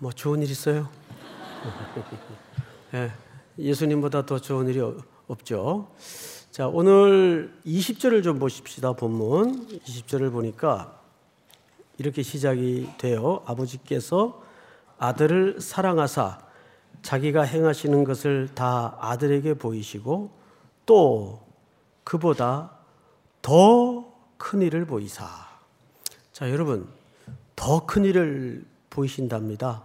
뭐 좋은 일 있어요? 네, 예수님보다 더 좋은 일이 없죠. 자, 오늘 20절을 좀 보십시다. 본문 20절을 보니까 이렇게 시작이 돼요. 아버지께서 아들을 사랑하사 자기가 행하시는 것을 다 아들에게 보이시고 또 그보다 더 큰 일을 보이사. 자, 여러분, 더 큰 일을 보이신답니다.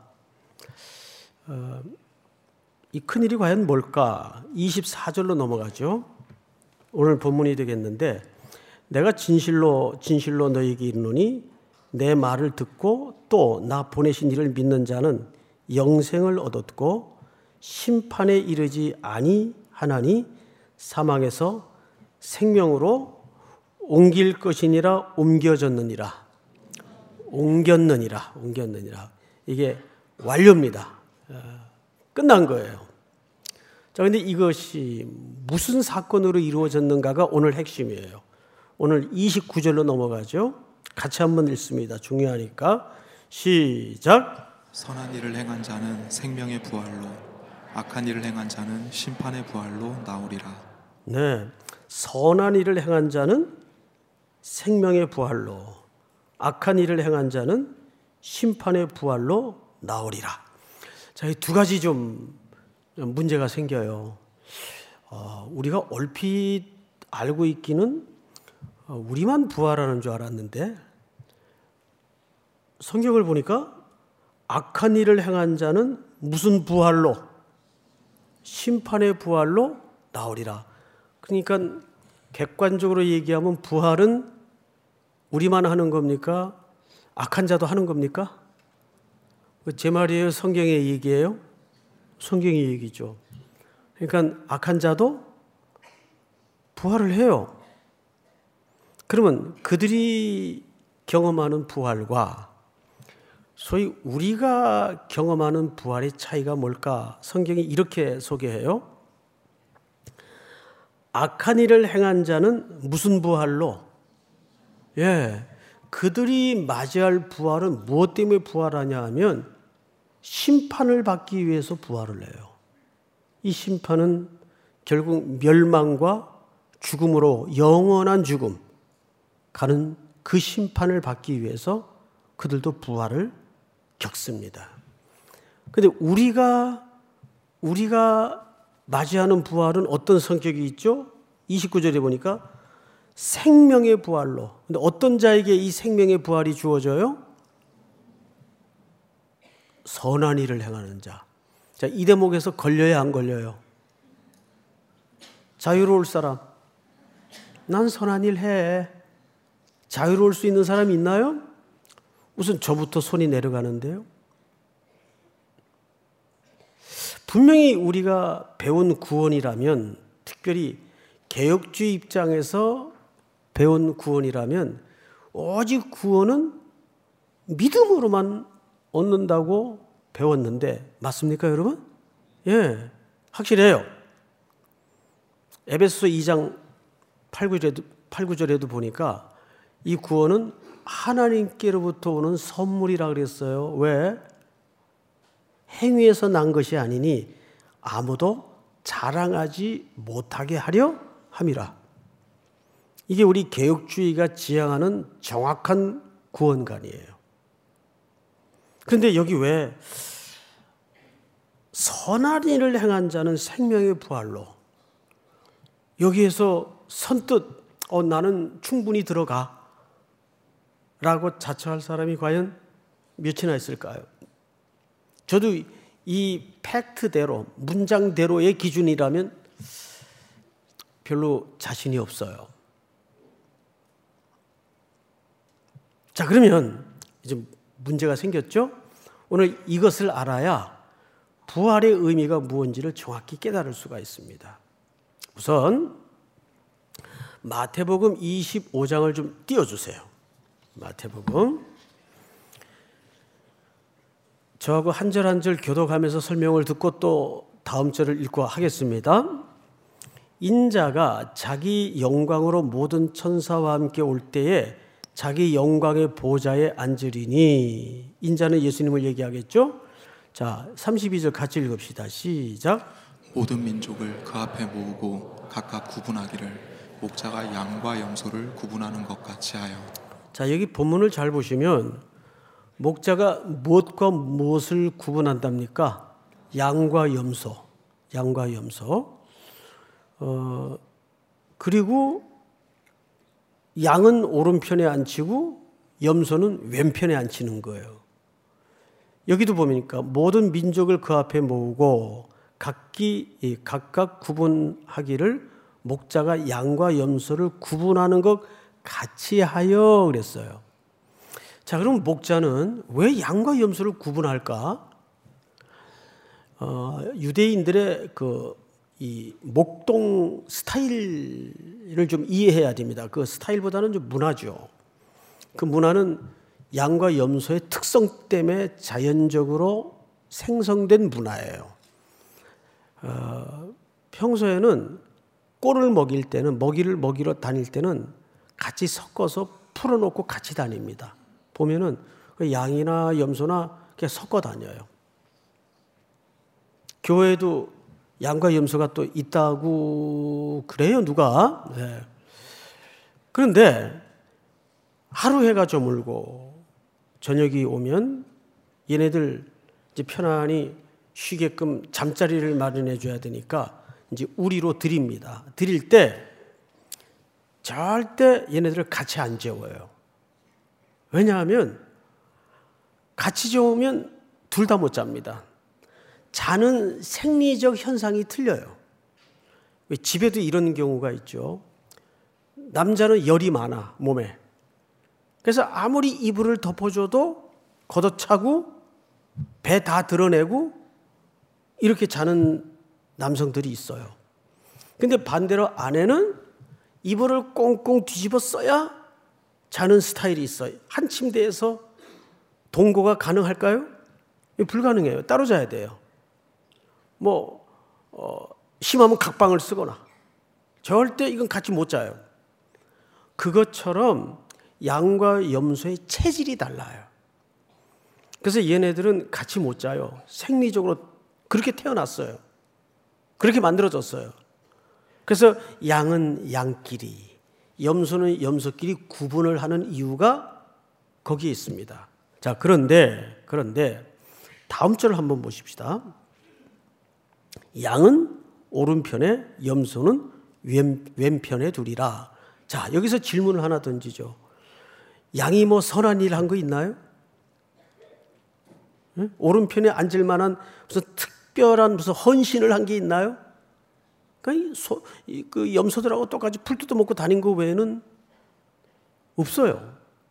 이 큰 일이 과연 뭘까? 24절로 넘어가죠. 오늘 본문이 되겠는데, 내가 진실로 너희에게 이르노니 내 말을 듣고 또 나 보내신 이를 믿는 자는 영생을 얻었고 심판에 이르지 아니하나니 사망에서 생명으로 옮길 것이니라. 옮겼느니라. 이게 완료입니다. 끝난 거예요. 자, 근데 이것이 무슨 사건으로 이루어졌는가가 오늘 핵심이에요. 오늘 29절로 넘어가죠. 같이 한번 읽습니다. 중요하니까. 시작. 선한 일을 행한 자는 생명의 부활로, 악한 일을 행한 자는 심판의 부활로 나오리라. 네, 선한 일을 행한 자는 생명의 부활로, 악한 일을 행한 자는 심판의 부활로 나오리라. 자, 이 두 가지 좀 문제가 생겨요. 우리가 얼핏 알고 있기는 우리만 부활하는 줄 알았는데 성경을 보니까 악한 일을 행한 자는 무슨 부활로? 심판의 부활로 나오리라. 그러니까 객관적으로 얘기하면 부활은 우리만 하는 겁니까? 악한 자도 하는 겁니까? 제 말이에요? 성경의 얘기예요? 성경의 얘기죠. 그러니까 악한 자도 부활을 해요. 그러면 그들이 경험하는 부활과 소위 우리가 경험하는 부활의 차이가 뭘까? 성경이 이렇게 소개해요. 악한 일을 행한 자는 무슨 부활로? 그들이 맞이할 부활은 무엇 때문에 부활하냐 하면 심판을 받기 위해서 부활을 해요. 이 심판은 결국 멸망과 죽음으로 영원한 죽음 가는 그 심판을 받기 위해서 그들도 부활을 겪습니다. 그런데 우리가 맞이하는 부활은 어떤 성격이 있죠? 29절에 보니까 생명의 부활로. 근데 어떤 자에게 이 생명의 부활이 주어져요? 선한 일을 행하는 자. 자, 이 대목에서 걸려야 안 걸려요? 자유로울 사람. 난 선한 일 해. 자유로울 수 있는 사람이 있나요? 우선 저부터 손이 내려가는데요. 분명히 우리가 배운 구원이라면, 특별히 개혁주의 입장에서 배운 구원이라면 오직 구원은 믿음으로만 얻는다고 배웠는데 맞습니까, 여러분? 예, 확실해요. 에베소서 2장 8, 9절에도 보니까 이 구원은 하나님께로부터 오는 선물이라 그랬어요. 왜? 행위에서 난 것이 아니니 아무도 자랑하지 못하게 하려 함이라. 이게 우리 개혁주의가 지향하는 정확한 구원관이에요. 그런데 여기 왜 선한 일을 행한 자는 생명의 부활로, 여기에서 선뜻 나는 충분히 들어가 라고 자처할 사람이 과연 몇이나 있을까요? 저도 이 팩트대로, 문장대로의 기준이라면 별로 자신이 없어요. 자, 그러면 이제 문제가 생겼죠? 오늘 이것을 알아야 부활의 의미가 무엇인지를 정확히 깨달을 수가 있습니다. 우선 마태복음 25장을 좀 띄워주세요. 마태복음. 저하고 한 절 한 절 교독하면서 설명을 듣고 또 다음 절을 읽고 하겠습니다. 인자가 자기 영광으로 모든 천사와 함께 올 때에 자기 영광의 보좌에 앉으리니, 인자는 예수님을 얘기하겠죠. 자, 32절 같이 읽읍시다. 시작. 모든 민족을 그 앞에 모으고 각각 구분하기를 목자가 양과 염소를 구분하는 것 같이 하여. 자, 여기 본문을 잘 보시면 목자가 무엇과 무엇을 구분한답니까? 양과 염소. 양과 염소. 그리고 양은 오른편에 앉히고 염소는 왼편에 앉히는 거예요. 여기도 보니까 모든 민족을 그 앞에 모으고 각각 구분하기를 목자가 양과 염소를 구분하는 것 같이 하여 그랬어요. 자, 그럼 목자는 왜 양과 염소를 구분할까? 유대인들의 이 목동 스타일을 좀 이해해야 됩니다. 그 스타일보다는 좀 문화죠. 그 문화는 양과 염소의 특성 때문에 자연적으로 생성된 문화예요. 평소에는 꼴을 먹일 때는 먹이를 먹이러 다닐 때는 같이 섞어서 풀어놓고 같이 다닙니다. 보면은 그 양이나 염소나 그냥 섞어 다녀요. 교회에도 양과 염소가 또 있다고 그래요, 누가? 네. 그런데 하루 해가 저물고 저녁이 오면 얘네들 이제 편안히 쉬게끔 잠자리를 마련해 줘야 되니까 이제 우리로 드립니다. 드릴 때 절대 얘네들을 같이 안 재워요. 왜냐하면 같이 재우면 둘 다 못 잡니다. 자는 생리적 현상이 틀려요. 집에도 이런 경우가 있죠. 남자는 열이 많아, 몸에. 그래서 아무리 이불을 덮어줘도 걷어차고 배 다 드러내고 이렇게 자는 남성들이 있어요. 근데 반대로 아내는 이불을 꽁꽁 뒤집어 써야 자는 스타일이 있어요. 한 침대에서 동거가 가능할까요? 불가능해요. 따로 자야 돼요. 심하면 각방을 쓰거나. 절대 이건 같이 못 자요. 그것처럼 양과 염소의 체질이 달라요. 그래서 얘네들은 같이 못 자요. 생리적으로 그렇게 태어났어요. 그렇게 만들어졌어요. 그래서 양은 양끼리, 염소는 염소끼리 구분을 하는 이유가 거기에 있습니다. 자, 그런데 다음 절을 한번 보십시다. 양은 오른편에, 염소는 왼편에 두리라. 자, 여기서 질문을 하나 던지죠. 양이 선한 일 한 거 있나요? 응? 오른편에 앉을 만한 무슨 특별한 무슨 헌신을 한 게 있나요? 그 염소들하고 똑같이 풀 뜯어 먹고 다닌 거 외에는 없어요.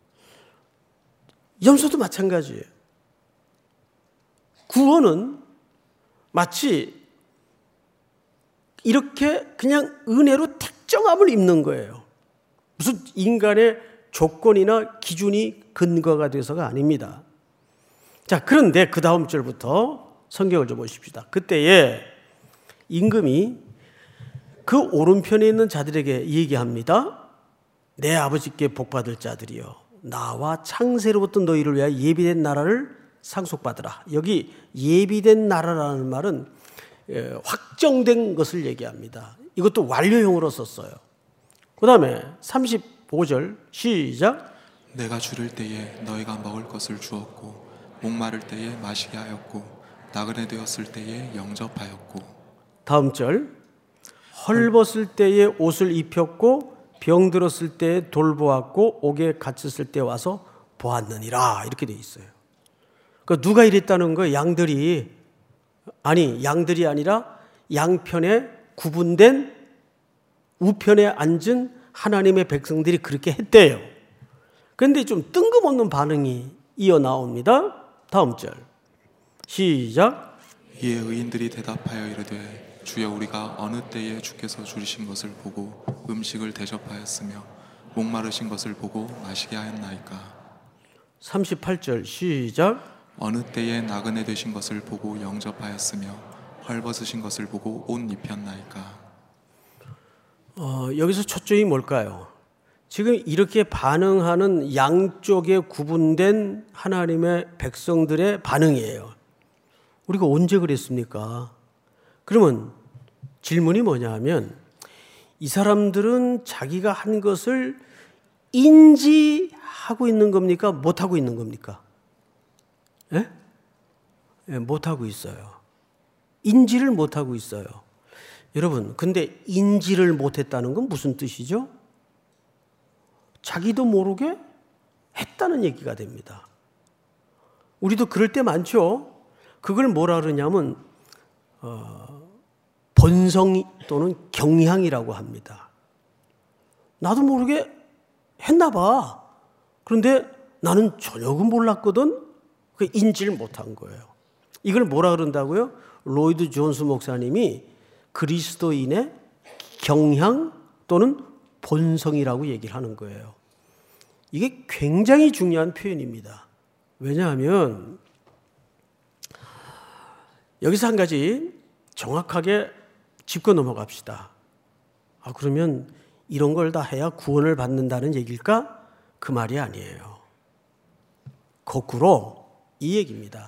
염소도 마찬가지예요. 구원은 마치 이렇게 그냥 은혜로 택정함을 입는 거예요. 무슨 인간의 조건이나 기준이 근거가 돼서가 아닙니다. 자, 그런데 그 다음 절부터 성경을 좀 보십시다. 그때에 임금이 그 오른편에 있는 자들에게 얘기합니다. 내 아버지께 복받을 자들이여, 나와 창세로부터 너희를 위하여 예비된 나라를 상속받으라. 여기 예비된 나라라는 말은 확정된 것을 얘기합니다. 이것도 완료형으로 썼어요. 그 다음에 35절 시작. 내가 줄일 때에 너희가 먹을 것을 주었고 목마를 때에 마시게 하였고 나그네 되었을 때에 영접하였고. 다음 절. 헐벗을 때에 옷을 입혔고 병들었을 때에 돌보았고 옥에 갇혔을 때 와서 보았느니라. 이렇게 돼 있어요. 그러니까 누가 이랬다는 거예요? 양들이 아니라 양편에 구분된 우편에 앉은 하나님의 백성들이 그렇게 했대요. 그런데 좀 뜬금없는 반응이 이어 나옵니다. 다음 절 시작. 이에 의인들이 대답하여 이르되 주여 우리가 어느 때에 주께서 줄이신 것을 보고 음식을 대접하였으며 목마르신 것을 보고 마시게 하였나이까. 38절 시작. 어느 때에 나그네 되신 것을 보고 영접하였으며 헐벗으신 것을 보고 옷 입혔나이까. 여기서 초점이 뭘까요? 지금 이렇게 반응하는 양쪽에 구분된 하나님의 백성들의 반응이에요. 우리가 언제 그랬습니까? 그러면 질문이 뭐냐 하면 이 사람들은 자기가 한 것을 인지하고 있는 겁니까? 못하고 있는 겁니까? 예? 예, 못하고 있어요. 인지를 못하고 있어요. 여러분, 근데 인지를 못했다는 건 무슨 뜻이죠? 자기도 모르게 했다는 얘기가 됩니다. 우리도 그럴 때 많죠. 그걸 뭐라 그러냐면 본성 또는 경향이라고 합니다. 나도 모르게 했나 봐. 그런데 나는 전혀 몰랐거든. 그 인지를 못한 거예요. 이걸 뭐라 그런다고요? 로이드 존스 목사님이 그리스도인의 경향 또는 본성이라고 얘기를 하는 거예요. 이게 굉장히 중요한 표현입니다. 왜냐하면 여기서 한 가지 정확하게 짚고 넘어갑시다. 그러면 이런 걸 다 해야 구원을 받는다는 얘기일까? 그 말이 아니에요. 거꾸로 이 얘기입니다.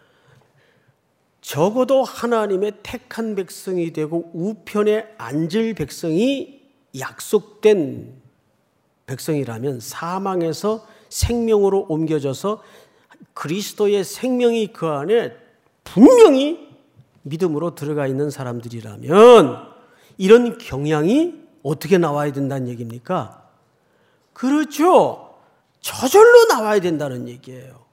적어도 하나님의 택한 백성이 되고 우편에 앉을 백성이 약속된 백성이라면 사망에서 생명으로 옮겨져서 그리스도의 생명이 그 안에 분명히 믿음으로 들어가 있는 사람들이라면 이런 경향이 어떻게 나와야 된다는 얘기입니까? 그렇죠. 저절로 나와야 된다는 얘기예요.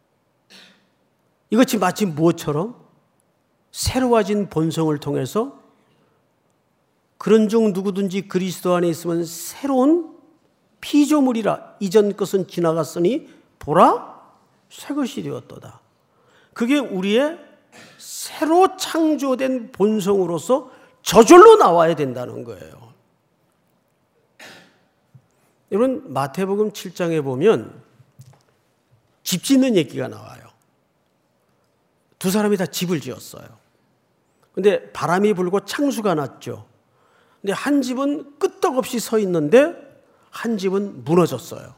이것이 마치 무엇처럼? 새로워진 본성을 통해서 그런 중 누구든지 그리스도 안에 있으면 새로운 피조물이라 이전 것은 지나갔으니 보라 새 것이 되었도다. 그게 우리의 새로 창조된 본성으로서 저절로 나와야 된다는 거예요. 여러분 마태복음 7장에 보면 집 짓는 얘기가 나와요. 두 사람이 다 집을 지었어요. 근데 바람이 불고 창수가 났죠. 근데 한 집은 끄떡없이 서 있는데 한 집은 무너졌어요.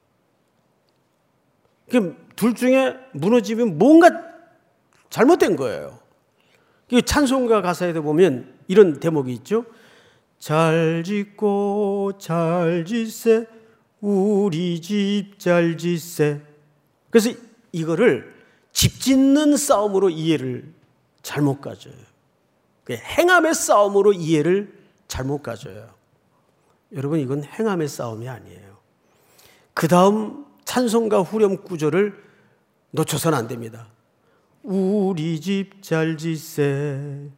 둘 중에 무너지면 뭔가 잘못된 거예요. 찬송가 가사에도 보면 이런 대목이 있죠. 잘 짓고 잘 짓세 우리 집 잘 짓세. 그래서 이거를 집 짓는 싸움으로 이해를 잘못 가져요. 행함의 싸움으로 이해를 잘못 가져요. 여러분 이건 행함의 싸움이 아니에요. 그 다음 찬송가 후렴 구절을 놓쳐서는 안 됩니다. 우리 집 잘 짓세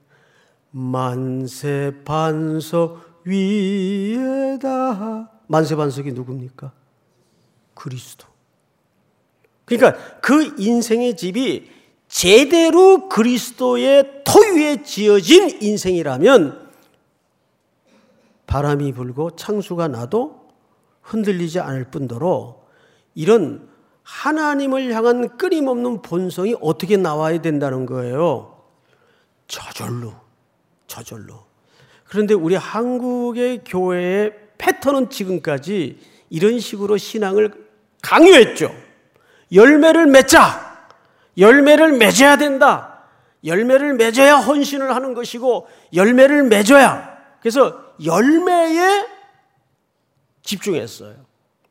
만세 반석 위에다. 만세 반석이 누굽니까? 그리스도. 그러니까 그 인생의 집이 제대로 그리스도의 토 위에 지어진 인생이라면 바람이 불고 창수가 나도 흔들리지 않을 뿐더러 이런 하나님을 향한 끊임없는 본성이 어떻게 나와야 된다는 거예요? 저절로. 그런데 우리 한국의 교회의 패턴은 지금까지 이런 식으로 신앙을 강요했죠. 열매를 맺자. 열매를 맺어야 된다. 열매를 맺어야 헌신을 하는 것이고 열매를 맺어야. 그래서 열매에 집중했어요.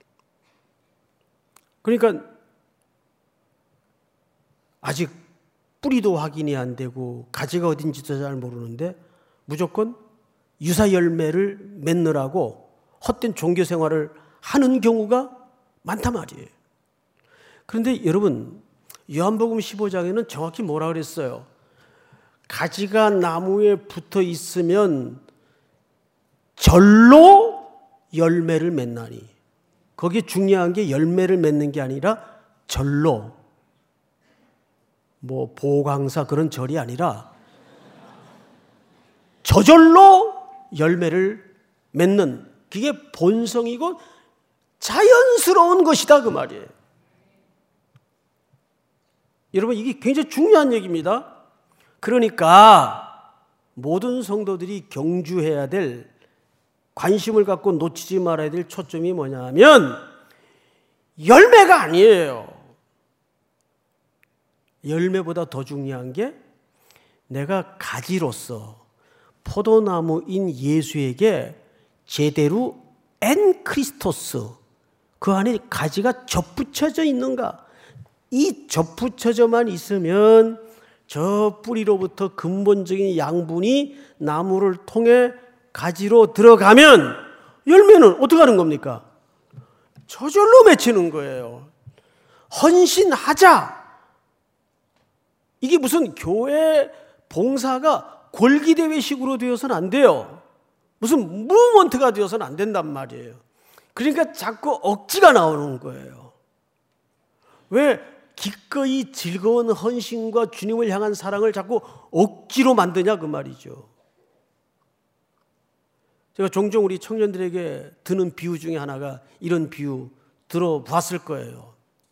그러니까 아직 뿌리도 확인이 안 되고 가지가 어딘지도 잘 모르는데 무조건 유사 열매를 맺느라고 헛된 종교 생활을 하는 경우가 많단 말이에요. 그런데 여러분 요한복음 15장에는 정확히 뭐라 그랬어요? 가지가 나무에 붙어 있으면 절로 열매를 맺나니. 거기에 중요한 게 열매를 맺는 게 아니라 절로. 보강사 그런 절이 아니라 저절로 열매를 맺는 그게 본성이고 자연스러운 것이다 그 말이에요. 여러분 이게 굉장히 중요한 얘기입니다. 그러니까 모든 성도들이 경주해야 될 관심을 갖고 놓치지 말아야 될 초점이 뭐냐 하면 열매가 아니에요. 열매보다 더 중요한 게 내가 가지로서 포도나무인 예수에게 제대로 엔 크리스토스, 그 안에 가지가 접붙여져 있는가. 이 접붙여져만 있으면 저 뿌리로부터 근본적인 양분이 나무를 통해 가지로 들어가면 열매는 어떻게 하는 겁니까? 저절로 맺히는 거예요. 헌신하자. 이게 무슨 교회 봉사가 골기대회식으로 되어서는 안 돼요. 무슨 무브먼트가 되어서는 안 된단 말이에요. 그러니까 자꾸 억지가 나오는 거예요. 왜 기꺼이 즐거운 헌신과 주님을 향한 사랑을 자꾸 억지로 만드냐 그 말이죠. 제가 종종 우리 청년들에게 드는 비유 중에 하나가 이런 비유 들어봤을 거예요.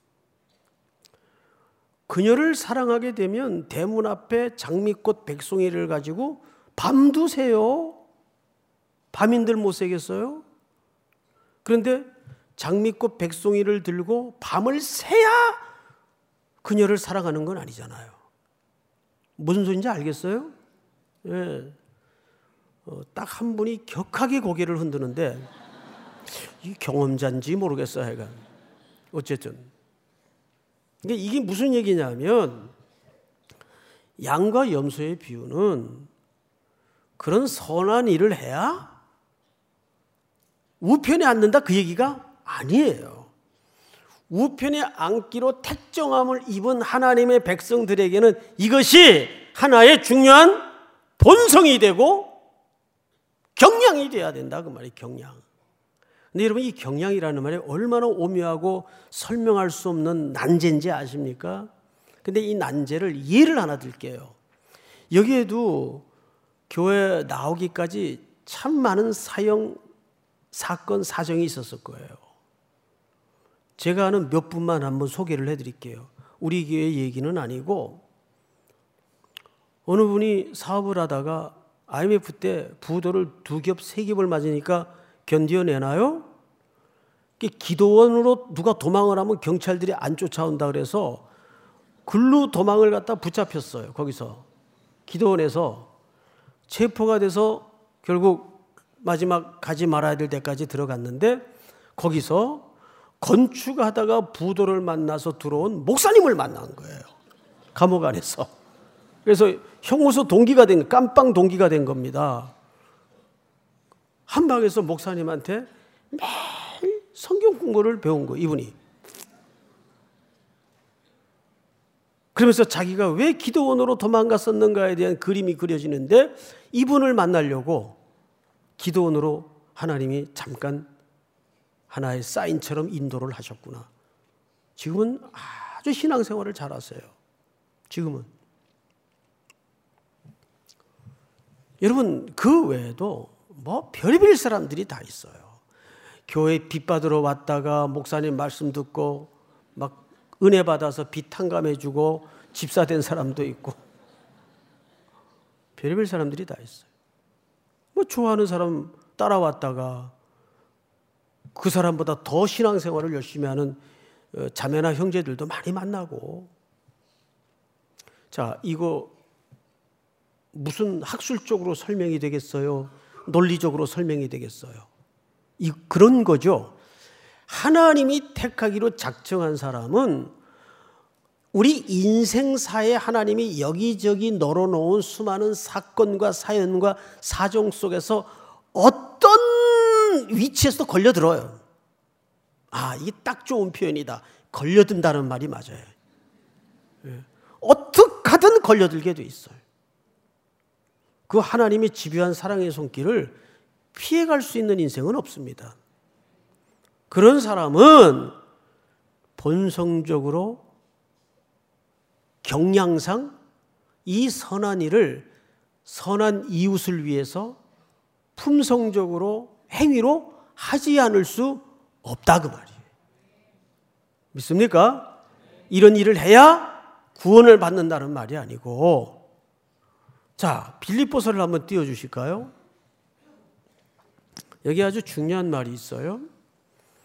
그녀를 사랑하게 되면 대문 앞에 장미꽃 백송이를 가지고 밤두세요. 밤인들 못 새겠어요? 그런데 장미꽃 백송이를 들고 밤을 새야 그녀를 사랑하는 건 아니잖아요. 무슨 소리인지 알겠어요? 예. 딱 한 분이 격하게 고개를 흔드는데 이 경험자인지 모르겠어요. 하여간 어쨌든 이게 무슨 얘기냐면 양과 염소의 비유는 그런 선한 일을 해야 우편에 앉는다 그 얘기가 아니에요. 우편에 앉기로 택정함을 입은 하나님의 백성들에게는 이것이 하나의 중요한 본성이 되고 경량이 돼야 된다 그 말이에요. 경량. 근데 여러분 이 경량이라는 말이 얼마나 오묘하고 설명할 수 없는 난제인지 아십니까? 근데 이 난제를 예를 하나 들게요. 여기에도 교회 나오기까지 참 많은 사건 사정이 있었을 거예요. 제가 아는 몇 분만 한번 소개를 해드릴게요. 우리 교회 얘기는 아니고 어느 분이 사업을 하다가 IMF 때 부도를 2겹, 3겹을 맞으니까 견뎌내나요? 기도원으로 누가 도망을 하면 경찰들이 안 쫓아온다 그래서 글로 도망을 갖다 붙잡혔어요. 거기서 기도원에서 체포가 돼서 결국 마지막 가지 말아야 될 데까지 들어갔는데 거기서 건축하다가 부도를 만나서 들어온 목사님을 만난 거예요. 감옥 안에서. 그래서 형무소 동기가 된, 깜빵 동기가 된 겁니다. 한 방에서 목사님한테 매일 성경 공부를 배운 거예요, 이분이. 그러면서 자기가 왜 기도원으로 도망갔었는가에 대한 그림이 그려지는데 이분을 만나려고 기도원으로 하나님이 잠깐 하나의 사인처럼 인도를 하셨구나. 지금은 아주 신앙생활을 잘하세요. 지금은. 여러분 그 외에도 뭐 별의별 사람들이 다 있어요. 교회 빚 받으러 왔다가 목사님 말씀 듣고 막 은혜 받아서 빚 탕감해 주고 집사 된 사람도 있고 별의별 사람들이 다 있어요. 뭐 좋아하는 사람 따라왔다가 그 사람보다 더 신앙생활을 열심히 하는 자매나 형제들도 많이 만나고. 자, 이거 무슨 학술적으로 설명이 되겠어요? 논리적으로 설명이 되겠어요? 그런 거죠. 하나님이 택하기로 작정한 사람은 우리 인생사에 하나님이 여기저기 널어놓은 수많은 사건과 사연과 사정 속에서 어떤 위치에서도 걸려들어요. 이게 딱 좋은 표현이다. 걸려든다는 말이 맞아요. 어떻게 하든 걸려들게 돼 있어요. 그 하나님이 집요한 사랑의 손길을 피해갈 수 있는 인생은 없습니다. 그런 사람은 본성적으로 경량상 이 선한 일을 선한 이웃을 위해서 품성적으로 행위로 하지 않을 수 없다 그 말이에요. 믿습니까? 이런 일을 해야 구원을 받는다는 말이 아니고. 자, 빌립보서를 한번 띄워주실까요? 여기 아주 중요한 말이 있어요.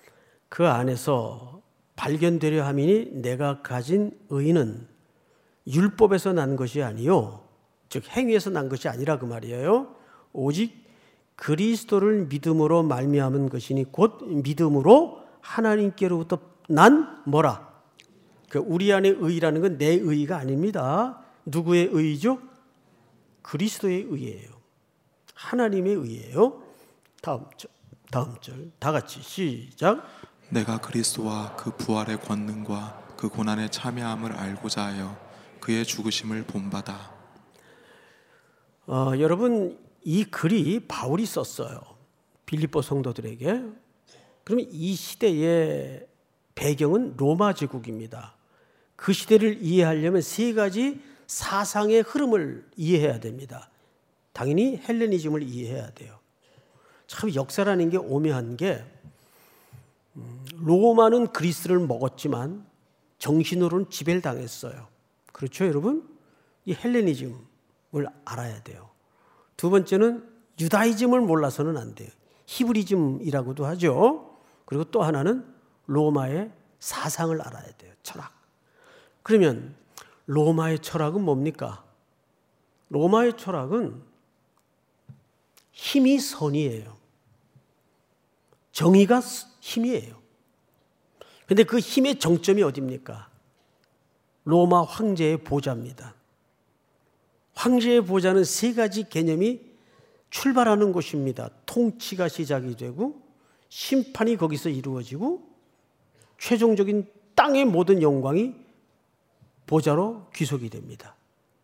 그 안에서 발견되려 함이니 내가 가진 의는 율법에서 난 것이 아니요, 즉 행위에서 난 것이 아니라 그 말이에요. 오직 그리스도를 믿음으로 말미암은 것이니 곧 믿음으로 하나님께로부터 난 뭐라? 그 우리 안의 의라는 건 내 의가 아닙니다. 누구의 의죠? 그리스도의 의예요. 하나님의 의예요. 다음 절 다 같이 시작. 내가 그리스도와 그 부활의 권능과 그 고난의 참여함을 알고자 하여 그의 죽으심을 본받아. 여러분, 이 글이 바울이 썼어요. 빌립보 성도들에게. 그러면 이 시대의 배경은 로마 제국입니다. 그 시대를 이해하려면 세 가지 사상의 흐름을 이해해야 됩니다. 당연히 헬레니즘을 이해해야 돼요. 참 역사라는 게 오묘한 게, 로마는 그리스를 먹었지만 정신으로는 지배를 당했어요. 그렇죠, 여러분? 이 헬레니즘을 알아야 돼요. 두 번째는 유다이즘을 몰라서는 안 돼요. 히브리즘이라고도 하죠. 그리고 또 하나는 로마의 사상을 알아야 돼요. 철학. 그러면 로마의 철학은 뭡니까? 로마의 철학은 힘이 선이에요. 정의가 힘이에요. 그런데 그 힘의 정점이 어디입니까? 로마 황제의 보좌입니다. 황제의 보좌는 세 가지 개념이 출발하는 곳입니다. 통치가 시작이 되고 심판이 거기서 이루어지고 최종적인 땅의 모든 영광이 보좌로 귀속이 됩니다.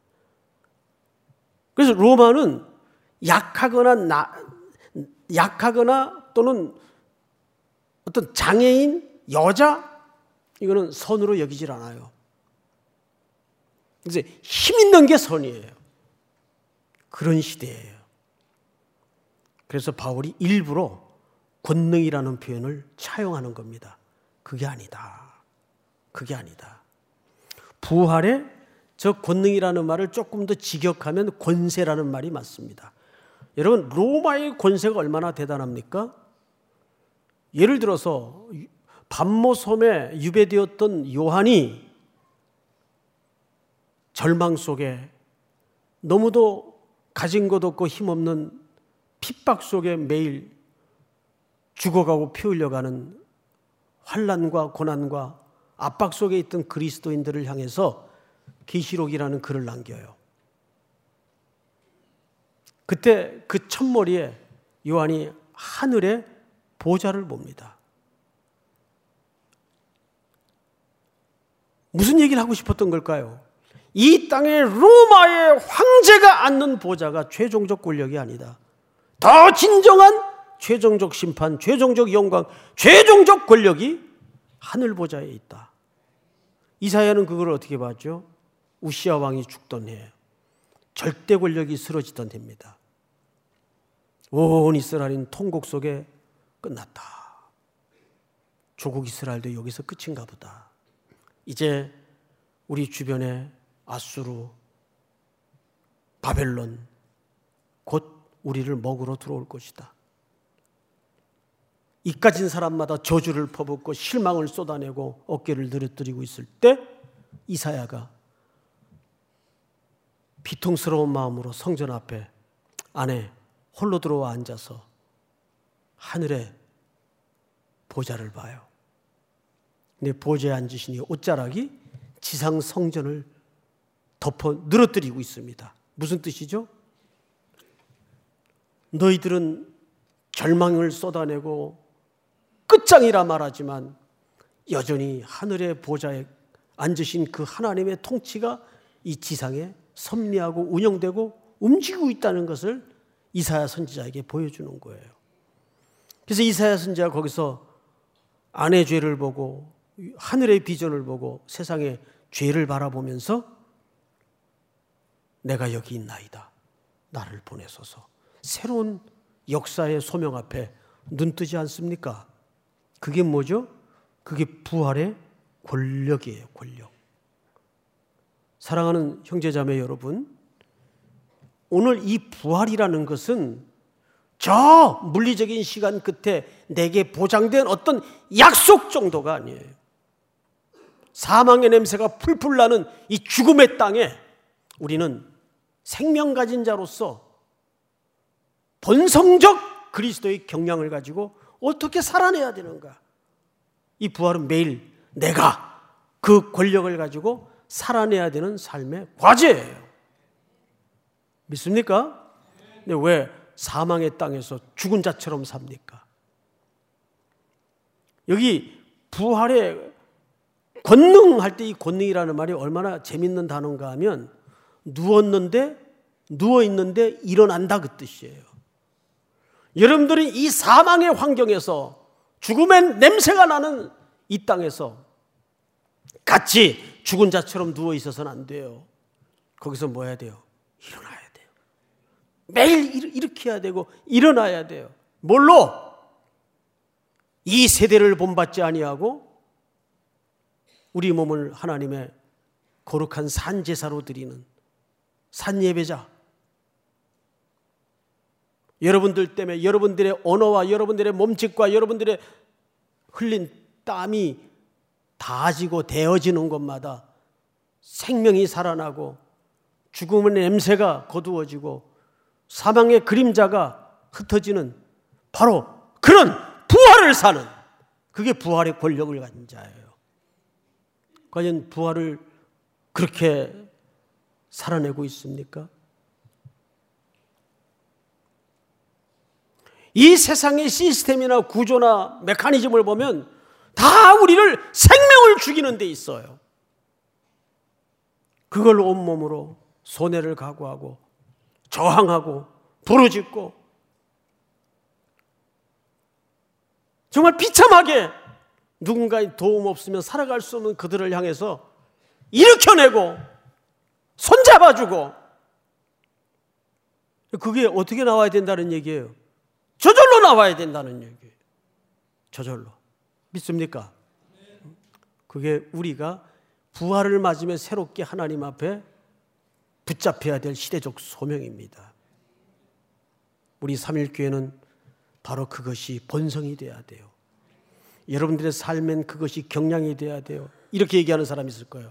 그래서 로마는 약하거나 또는 어떤 장애인, 여자, 이거는 선으로 여기질 않아요. 그래서 힘 있는 게 선이에요. 그런 시대예요. 그래서 바울이 일부러 권능이라는 표현을 차용하는 겁니다. 그게 아니다. 그게 아니다. 부활에 저 권능이라는 말을 조금 더 직역하면 권세라는 말이 맞습니다. 여러분, 로마의 권세가 얼마나 대단합니까? 예를 들어서 밤모섬에 유배되었던 요한이 절망 속에 너무도 가진 것 없고 힘없는 핍박 속에 매일 죽어가고 피 흘려가는 환난과 고난과 압박 속에 있던 그리스도인들을 향해서 계시록이라는 글을 남겨요. 그때 그 첫머리에 요한이 하늘의 보좌를 봅니다. 무슨 얘기를 하고 싶었던 걸까요? 이 땅에 로마의 황제가 앉는 보좌가 최종적 권력이 아니다. 더 진정한 최종적 심판, 최종적 영광, 최종적 권력이 하늘 보좌에 있다. 이사야는 그걸 어떻게 봤죠? 우시아 왕이 죽던 해, 절대 권력이 쓰러지던 해입니다. 온 이스라엘은 통곡 속에 끝났다. 조국 이스라엘도 여기서 끝인가 보다. 이제 우리 주변에 아수르, 바벨론 곧 우리를 먹으러 들어올 것이다. 이까진 사람마다 저주를 퍼붓고 실망을 쏟아내고 어깨를 늘어뜨리고 있을 때 이사야가 비통스러운 마음으로 성전 앞에 안에 홀로 들어와 앉아서 하늘의 보좌를 봐요. 근데 보좌에 앉으시니 옷자락이 지상 성전을 덮어 늘어뜨리고 있습니다. 무슨 뜻이죠? 너희들은 절망을 쏟아내고 끝장이라 말하지만 여전히 하늘의 보좌에 앉으신 그 하나님의 통치가 이 지상에 섭리하고 운영되고 움직이고 있다는 것을 이사야 선지자에게 보여주는 거예요. 그래서 이사야 선지자가 거기서 아내 죄를 보고 하늘의 비전을 보고 세상의 죄를 바라보면서 내가 여기 있나이다. 나를 보내소서. 새로운 역사의 소명 앞에 눈뜨지 않습니까? 그게 뭐죠? 그게 부활의 권력이에요. 권력. 사랑하는 형제자매 여러분, 오늘 이 부활이라는 것은 저 물리적인 시간 끝에 내게 보장된 어떤 약속 정도가 아니에요. 사망의 냄새가 풀풀 나는 이 죽음의 땅에 우리는 생명 가진 자로서 본성적 그리스도의 경향을 가지고 어떻게 살아내야 되는가? 이 부활은 매일 내가 그 권력을 가지고 살아내야 되는 삶의 과제예요. 믿습니까? 근데 왜 사망의 땅에서 죽은 자처럼 삽니까? 여기 부활의 권능할 때 이 권능이라는 말이 얼마나 재밌는 단어인가 하면 누워있는데 일어난다 그 뜻이에요. 여러분들이 이 사망의 환경에서 죽음의 냄새가 나는 이 땅에서 같이 죽은 자처럼 누워 있어서는 안 돼요. 거기서 뭐 해야 돼요? 일어나야 돼요. 매일 이렇게 해야 되고 일어나야 돼요. 뭘로? 이 세대를 본받지 아니하고 우리 몸을 하나님의 거룩한 산제사로 드리는 산예배자, 여러분들 때문에 여러분들의 언어와 여러분들의 몸짓과 여러분들의 흘린 땀이 다지고 데어지는 것마다 생명이 살아나고 죽음의 냄새가 거두어지고 사망의 그림자가 흩어지는 바로 그런 부활을 사는, 그게 부활의 권력을 가진 자예요. 과연 부활을 그렇게 살아내고 있습니까? 이 세상의 시스템이나 구조나 메커니즘을 보면 다 우리를 생명을 죽이는 데 있어요. 그걸 온몸으로 손해를 각오하고 저항하고 부르짖고 정말 비참하게 누군가의 도움 없으면 살아갈 수 없는 그들을 향해서 일으켜내고 손잡아주고, 그게 어떻게 나와야 된다는 얘기예요? 저절로 나와야 된다는 얘기예요. 저절로. 믿습니까? 그게 우리가 부활을 맞으며 새롭게 하나님 앞에 붙잡혀야 될 시대적 소명입니다. 우리 삼일교회는 바로 그것이 본성이 돼야 돼요. 여러분들의 삶엔 그것이 경향이 돼야 돼요. 이렇게 얘기하는 사람이 있을 거예요.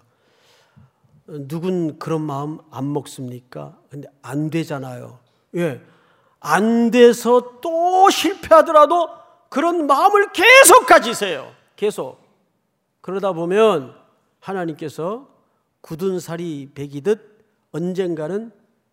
누군 그런 마음 안 먹습니까? 근데 안 되잖아요. 왜? 안 돼서 또 실패하더라도 그런 마음을 계속 가지세요. 계속. 그러다 보면 하나님께서 굳은 살이 배기듯 언젠가는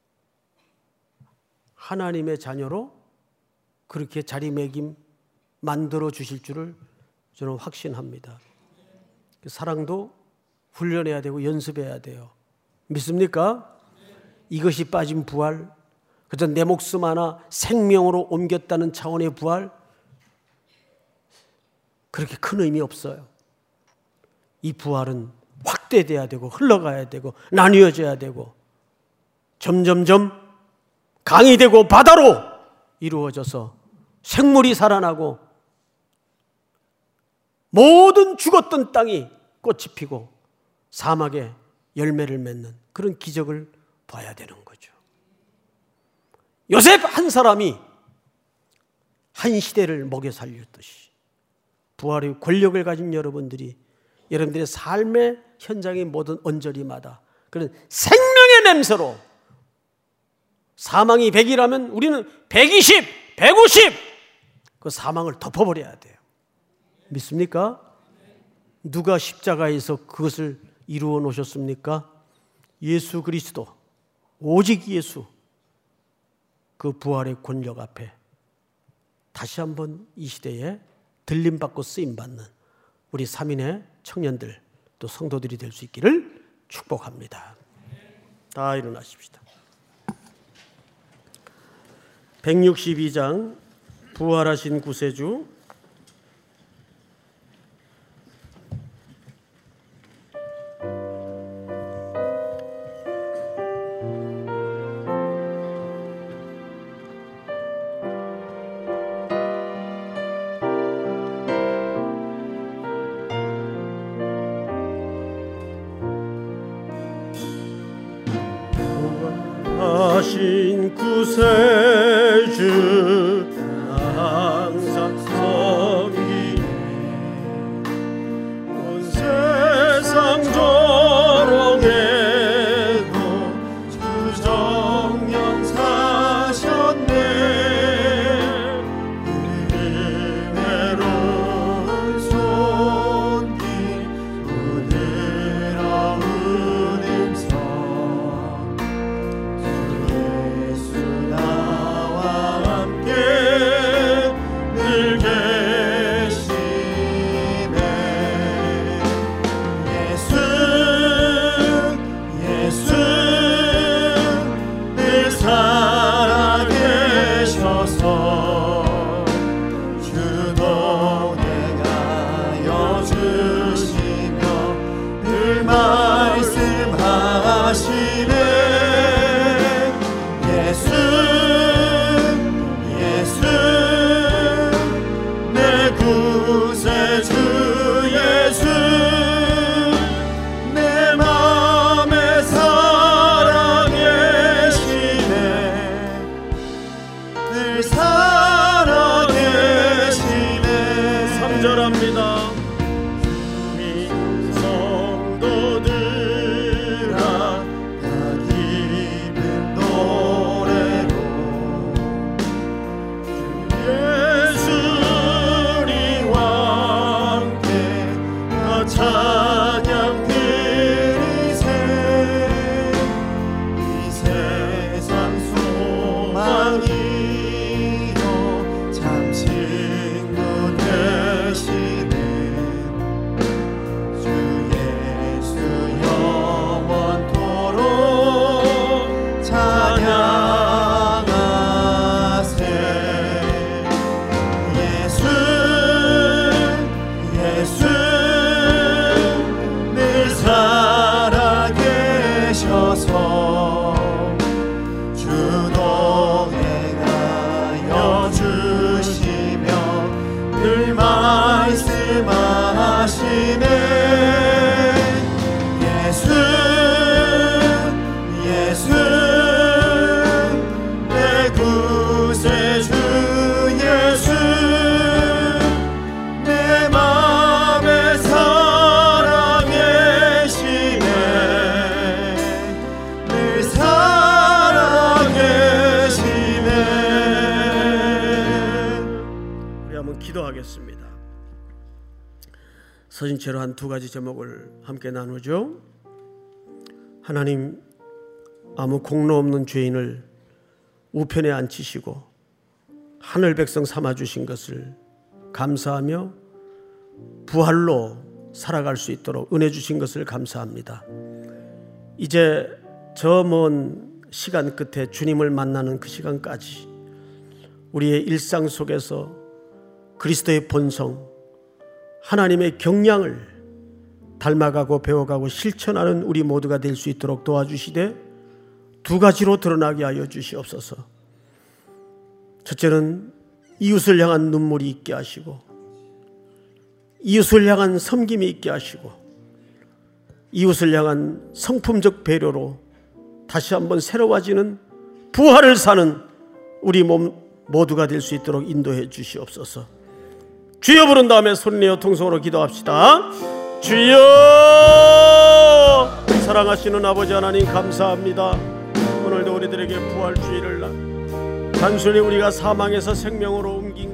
하나님의 자녀로 그렇게 자리매김 만들어 주실 줄을 저는 확신합니다. 사랑도 훈련해야 되고 연습해야 돼요. 믿습니까? 이것이 빠진 부활, 그저 내 목숨 하나 생명으로 옮겼다는 차원의 부활, 그렇게 큰 의미 없어요. 이 부활은 확대돼야 되고 흘러가야 되고 나뉘어져야 되고 점점점 강이 되고 바다로 이루어져서 생물이 살아나고 모든 죽었던 땅이 꽃이 피고 사막에 열매를 맺는 그런 기적을 봐야 되는 거죠. 요셉 한 사람이 한 시대를 먹여 살렸듯이 부활의 권력을 가진 여러분들이 여러분들의 삶의 현장의 모든 언저리마다 그런 생명의 냄새로, 사망이 100이라면 우리는 120, 150 그 사망을 덮어버려야 돼요. 믿습니까? 누가 십자가에서 그것을 이루어 놓으셨습니까? 예수 그리스도, 오직 예수, 그 부활의 권력 앞에 다시 한번 이 시대에 들림받고 쓰임받는 우리 3인의 청년들 또 성도들이 될 수 있기를 축복합니다. 다 일어나십시다. 162장 부활하신 구세주, 부활하신 구세주 항상 섬기니 온 세상 기도하겠습니다. 서신체로 한 두 가지 제목을 함께 나누죠. 하나님, 아무 공로 없는 죄인을 우편에 앉히시고 하늘 백성 삼아주신 것을 감사하며 부활로 살아갈 수 있도록 은혜 주신 것을 감사합니다. 이제 저 먼 시간 끝에 주님을 만나는 그 시간까지 우리의 일상 속에서 그리스도의 본성, 하나님의 경량을 닮아가고 배워가고 실천하는 우리 모두가 될 수 있도록 도와주시되 두 가지로 드러나게 하여 주시옵소서. 첫째는 이웃을 향한 눈물이 있게 하시고, 이웃을 향한 섬김이 있게 하시고, 이웃을 향한 성품적 배려로 다시 한번 새로워지는 부활을 사는 우리 몸 모두가 될 수 있도록 인도해 주시옵소서. 주여 부른 다음에 손내어 통성으로 기도합시다. 주여! 사랑하시는 아버지 하나님, 감사합니다. 오늘도 우리들에게 부활주의를 단순히 우리가 사망에서 생명으로 옮긴